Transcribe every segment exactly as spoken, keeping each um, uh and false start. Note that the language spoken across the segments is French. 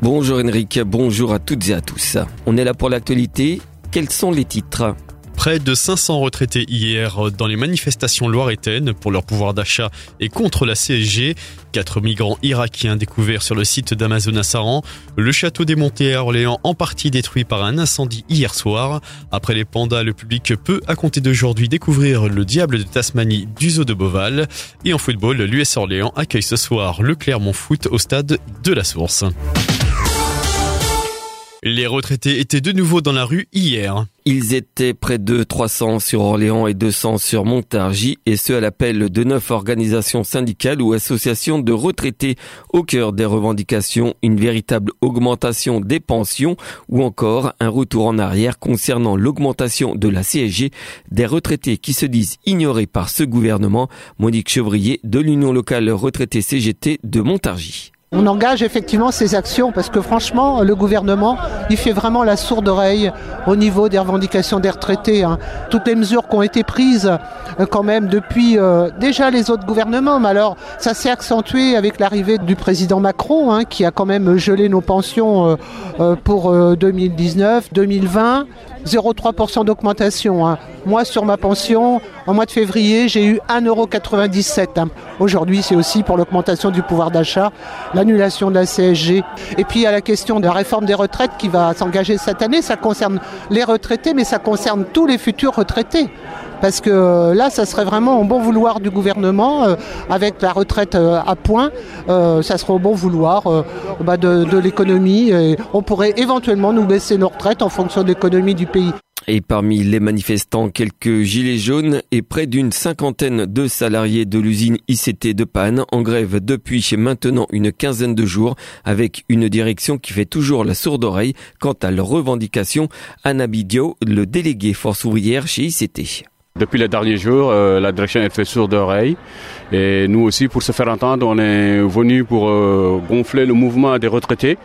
Bonjour Henrik, bonjour à toutes et à tous. On est là pour l'actualité. Quels sont les titres ? Près de cinq cents retraités hier dans les manifestations loiretaines pour leur pouvoir d'achat et contre la C S G. Quatre migrants irakiens découverts sur le site d'Amazon à Saran. Le château démonté à Orléans en partie détruit par un incendie hier soir. Après les pandas, le public peut à compter d'aujourd'hui découvrir le diable de Tasmanie du zoo de Beauval. Et en football, l'U S Orléans accueille ce soir le Clermont Foot au stade de la Source. Les retraités étaient de nouveau dans la rue hier. Ils étaient près de trois cents sur Orléans et deux cents sur Montargis, et ce à l'appel de neuf organisations syndicales ou associations de retraités. Au cœur des revendications, une véritable augmentation des pensions ou encore un retour en arrière concernant l'augmentation de la C S G. Des retraités qui se disent ignorés par ce gouvernement. Monique Chevrier de l'Union locale retraité C G T de Montargis. On engage effectivement ces actions parce que franchement, le gouvernement, il fait vraiment la sourde oreille au niveau des revendications des retraités. Hein. Toutes les mesures qui ont été prises euh, quand même depuis euh, déjà les autres gouvernements, mais alors ça s'est accentué avec l'arrivée du président Macron hein, qui a quand même gelé nos pensions euh, euh, pour euh, deux mille dix-neuf, deux mille vingt. zéro virgule trois pour cent d'augmentation. Hein. Moi, sur ma pension, en mois de février, j'ai eu un euro quatre-vingt-dix-sept. Hein. Aujourd'hui, c'est aussi pour l'augmentation du pouvoir d'achat, l'annulation de la C S G. Et puis, il y a la question de la réforme des retraites qui va s'engager cette année. Ça concerne les retraités, mais ça concerne tous les futurs retraités. Parce que là, ça serait vraiment au bon vouloir du gouvernement, euh, avec la retraite euh, à point, euh, ça serait au bon vouloir euh, bah de, de l'économie. Et on pourrait éventuellement nous baisser nos retraites en fonction de l'économie du pays. Et parmi les manifestants, quelques gilets jaunes et près d'une cinquantaine de salariés de l'usine I C T de Panne en grève depuis maintenant une quinzaine de jours avec une direction qui fait toujours la sourde oreille quant à leurs revendications. Anna Bidio, le délégué force ouvrière chez I C T. Depuis les derniers jours, euh, la direction elle fait sourde oreille et nous aussi pour se faire entendre, on est venu pour euh, gonfler le mouvement des retraités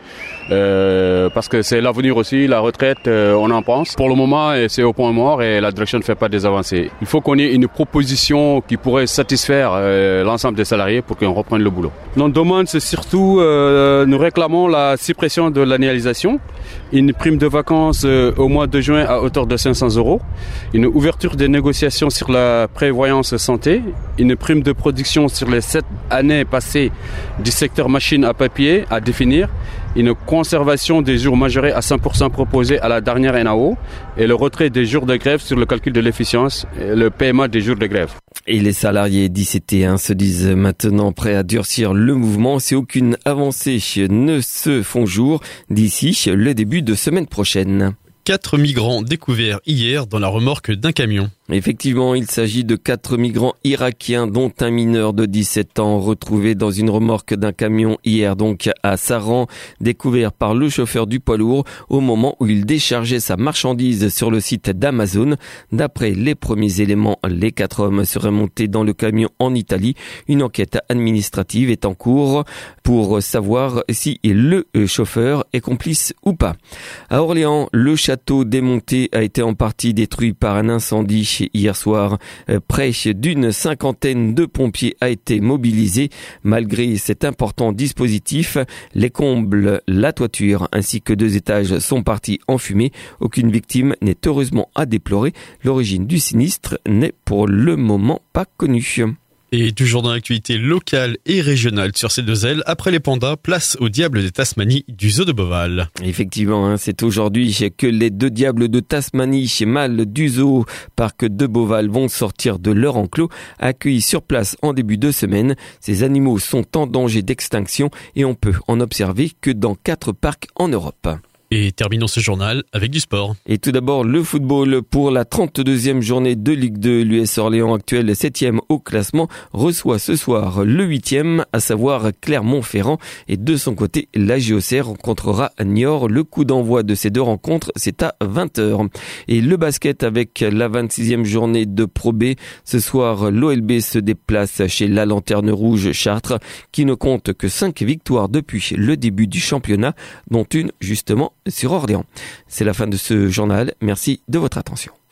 euh, parce que c'est l'avenir aussi, la retraite, euh, on en pense. Pour le moment, c'est au point mort et la direction ne fait pas des avancées. Il faut qu'on ait une proposition qui pourrait satisfaire euh, l'ensemble des salariés pour qu'on reprenne le boulot. Notre demande, c'est surtout, euh, nous réclamons la suppression de l'annualisation, une prime de vacances euh, au mois de juin à hauteur de cinq cents euros, une ouverture des négociations sur la prévoyance santé, une prime de production sur les sept années passées du secteur machine à papier à définir, une conservation des jours majorés à cent pour cent proposés à la dernière N A O et le retrait des jours de grève sur le calcul de l'efficience et le paiement des jours de grève. Et les salariés d'I C T hein, se disent maintenant prêts à durcir le mouvement si aucune avancée ne se font jour d'ici le début de semaine prochaine. Quatre migrants découverts hier dans la remorque d'un camion. Effectivement, il s'agit de quatre migrants irakiens, dont un mineur de dix-sept ans, retrouvé dans une remorque d'un camion hier donc à Saran, découvert par le chauffeur du poids lourd au moment où il déchargeait sa marchandise sur le site d'Amazon. D'après les premiers éléments, les quatre hommes seraient montés dans le camion en Italie. Une enquête administrative est en cours pour savoir si le chauffeur est complice ou pas. À Orléans, le château démonté a été en partie détruit par un incendie. Hier soir, près d'une cinquantaine de pompiers a été mobilisés. Malgré cet important dispositif, les combles, la toiture ainsi que deux étages sont partis en fumée. Aucune victime n'est heureusement à déplorer. L'origine du sinistre n'est pour le moment pas connue. Et toujours dans l'actualité locale et régionale sur ces deux ailes, après les pandas, place au diable de Tasmanie du zoo de Beauval. Effectivement, hein, c'est aujourd'hui que les deux diables de Tasmanie, mâles du zoo parc de Beauval, vont sortir de leur enclos. Accueillis sur place en début de semaine, ces animaux sont en danger d'extinction et on peut en observer que dans quatre parcs en Europe. Et terminons ce journal avec du sport. Et tout d'abord, le football pour la trente-deuxième journée de Ligue deux. L'U S Orléans, actuel septième au classement, reçoit ce soir le huitième, à savoir Clermont-Ferrand. Et de son côté, la J O C rencontrera Niort. Le coup d'envoi de ces deux rencontres, c'est à vingt heures. Et le basket avec la vingt-sixième journée de Pro B. Ce soir, l'O L B se déplace chez la Lanterne Rouge Chartres, qui ne compte que cinq victoires depuis le début du championnat, dont une justement sur Orléans. C'est la fin de ce journal. Merci de votre attention.